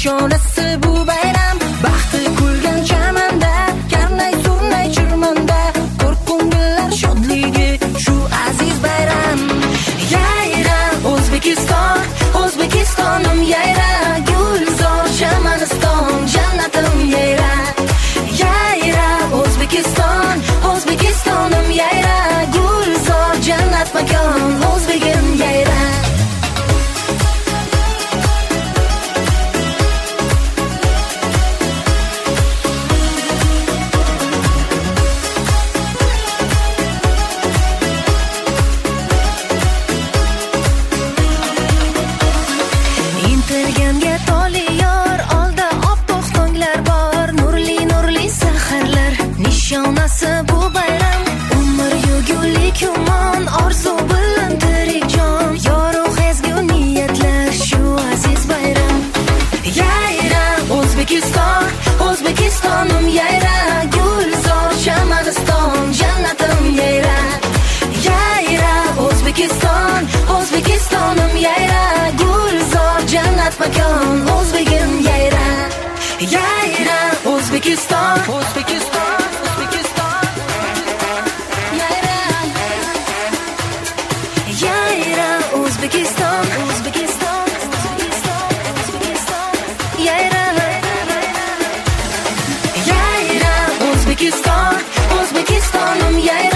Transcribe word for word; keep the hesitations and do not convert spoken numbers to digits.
nishonasi bu bayram. Baxti kulgan chamanda, karnay surnay chirmanda, ko'r ko'ngillar shodligi shu aziz bayram. Yayra O'zbekiston, O'zbekistonim yayra, gulzor Chamaniston, jannatim yayra. Yayra O'zbekiston, O'zbekistonim yayra, gulzor jannat makon, o'zbegim yayra. Intilganga toli yor, olda oppoq tonglar bor, nurli nurli saharlar nishonasi bu bayram. Umr yugulik umon, orzu bilan tirik jon, yorug' ezgu niyatlar shu aziz bayram. Yayra O'zbekiston, O'zbekistonim yayra, gulzor Chamaniston, jannatim yayra. Yayra O'zbekiston, O'zbekistonim yayra, gulzor jannat makon, o'zbegim yayra. Yayra O'zbekiston, O'zbekiston, O'zbekiston yayra. Yayra O'zbekiston, O'zbekiston, O'zbekiston, O'zbekiston yayra. Yayra O'zbekiston, O'zbekistonim yayra.